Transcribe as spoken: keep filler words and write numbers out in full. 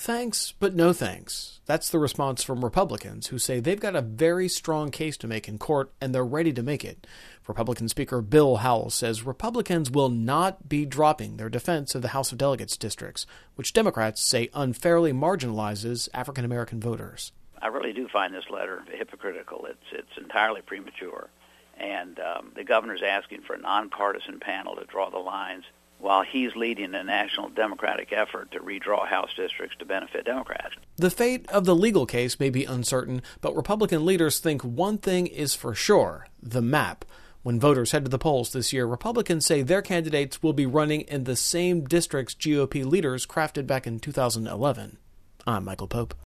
Thanks, but no thanks. That's the response from Republicans who say they've got a very strong case to make in court and they're ready to make it. Republican Speaker Bill Howell says Republicans will not be dropping their defense of the House of Delegates districts, which Democrats say unfairly marginalizes African American voters. I really do find this letter hypocritical. It's it's entirely premature. And um, the governor's asking for a nonpartisan panel to draw the lines while he's leading a national Democratic effort to redraw House districts to benefit Democrats. The fate of the legal case may be uncertain, but Republican leaders think one thing is for sure: the map. When voters head to the polls this year, Republicans say their candidates will be running in the same districts G O P leaders crafted back in two thousand eleven. I'm Michael Pope.